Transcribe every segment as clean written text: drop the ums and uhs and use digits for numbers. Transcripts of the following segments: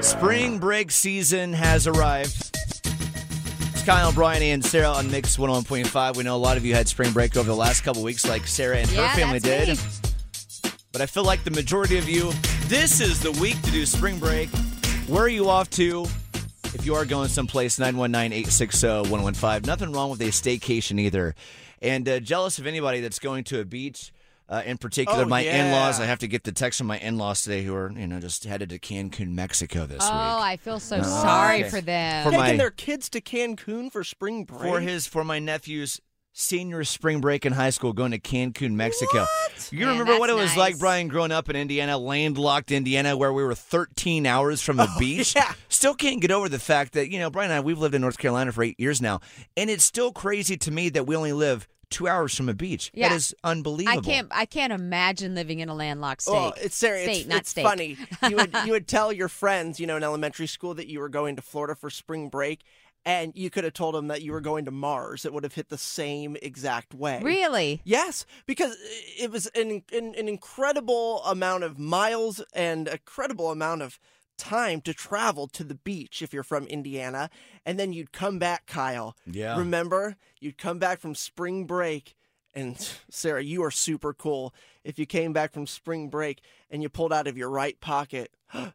Spring break season has arrived. It's Kyle, Brian, and Sarah on Mix 101.5. We know a lot of you had spring break over the last couple weeks like Sarah and her family did. Me. But I feel like the majority of you, this is the week to do spring break. Where are you off to? If you are going someplace, 919-860-115. Nothing wrong with a staycation either. And jealous of anybody that's going to a beach. In particular, my in-laws. I have to get the text from my in-laws today who are, just headed to Cancun, Mexico this week. Oh, I feel so sorry for them. Taking their kids to Cancun for spring break? For my nephew's senior spring break in high school, going to Cancun, Mexico. What? You remember what it was like, Brian, growing up in Indiana, landlocked Indiana, where we were 13 hours from the beach? Yeah. Still can't get over the fact that, Brian and I, we've lived in North Carolina for 8 years now, and it's still crazy to me that we only live 2 hours from a beach. Yeah. That is unbelievable. I can't imagine living in a landlocked state. Well, it's funny. You would tell your friends, in elementary school that you were going to Florida for spring break, and you could have told them that you were going to Mars. It would have hit the same exact way. Really? Yes, because it was an incredible amount of miles and a incredible amount of time to travel to the beach if you're from Indiana, and then you'd come back, Kyle. Yeah. Remember? You'd come back from spring break, and Sarah, you are super cool. If you came back from spring break and you pulled out of your right pocket a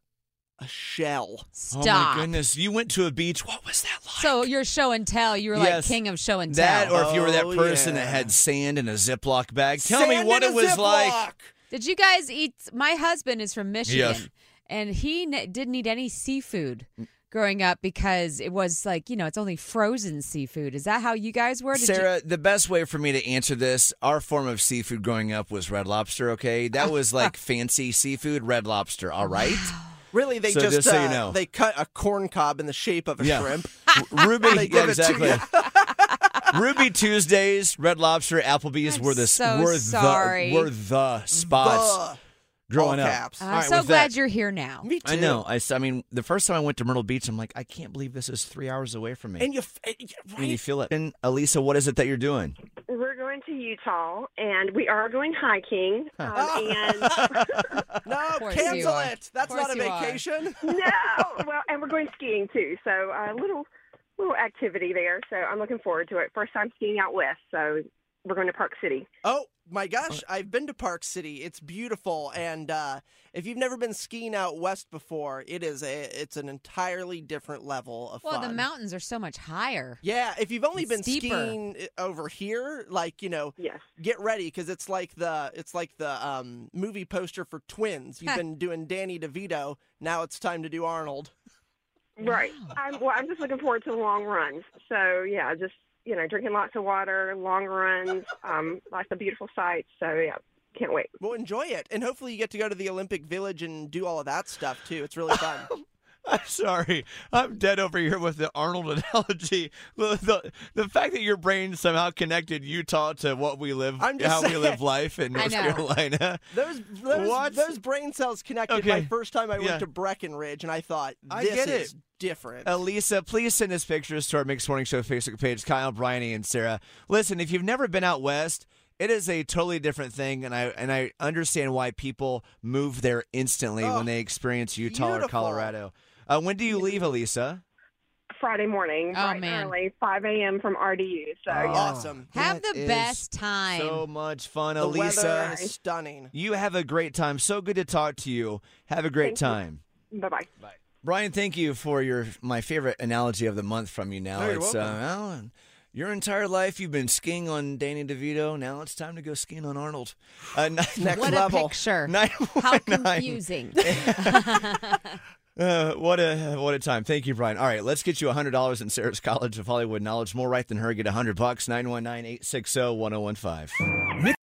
shell. Stop. Oh, my goodness. You went to a beach. What was that like? So you're show and tell. You were like king of show and tell. That, or if you were that person yeah. that had sand in a Ziploc bag. Tell Sand me what in it a was Ziploc. like. Did you guys eat? My husband is from Michigan, Yes. and he didn't eat any seafood growing up because it was like, it's only frozen seafood. Is that how you guys were? Sarah, the best way for me to answer this, our form of seafood growing up was Red Lobster, okay? That was like fancy seafood, Red Lobster, all right? Really, they So just so you know. they cut a corn cob in the shape of a shrimp. Ruby, They give it to exactly. you. Ruby Tuesdays, Red Lobster, Applebee's I'm were the so sorry. were the spots growing all up. caps. All I'm right, so with glad that- you're here now. Me too. I know. I mean, the first time I went to Myrtle Beach, I'm like, I can't believe this is 3 hours away from me. And you And you feel it. And Elisa, what is it that you're doing? We're going to Utah, and we are going hiking. And No, course you cancel are. it. That's Of not course a you are. vacation. and we're going skiing too. So a little activity there. So I'm looking forward to it. First time skiing out west. So we're going to Park City. Oh my gosh, I've been to Park City. It's beautiful, and if you've never been skiing out west before, it's an entirely different level of Well, fun. the mountains are so much higher. Yeah, if you've only It's been steeper. skiing over here, Yes. get ready because it's like the movie poster for Twins. You've been doing Danny DeVito. Now it's time to do Arnold. Right. I'm just looking forward to the long runs. So yeah, just drinking lots of water, long runs, lots of beautiful sights. So yeah, can't wait. Well, enjoy it, and hopefully you get to go to the Olympic Village and do all of that stuff too. It's really fun. I'm sorry. I'm dead over here with the Arnold analogy. The fact that your brain somehow connected Utah to what we live, I'm just how we saying. live life in I North know. Carolina. What? Those brain cells connected. Okay. My first time I Yeah. went to Breckenridge, and I thought, I this get it. is different. Elisa, please send us pictures to our Mixed Morning Show Facebook page, Kyle, Bryony, and Sarah. Listen, if you've never been out west, it is a totally different thing, and I understand why people move there instantly when they experience Utah or beautiful. Colorado. When do you leave, Elisa? Friday morning, Oh, bright and man. early, 5 a.m. from RDU. So yeah. Awesome. Have That the is best time. So much fun, The Elisa. weather is stunning. You have a great time. So good to talk to you. Have a great Thank you. time. Bye-bye. Brian, thank you for my favorite analogy of the month from you now. No, you're it's welcome. your entire life you've been skiing on Danny DeVito. Now it's time to go skiing on Arnold. Next what level. a picture. How 919. confusing. What a time. Thank you, Brian. All right, let's get you $100 in Sarah's College of Hollywood Knowledge. More right than her. Get $100. 919-860-1015.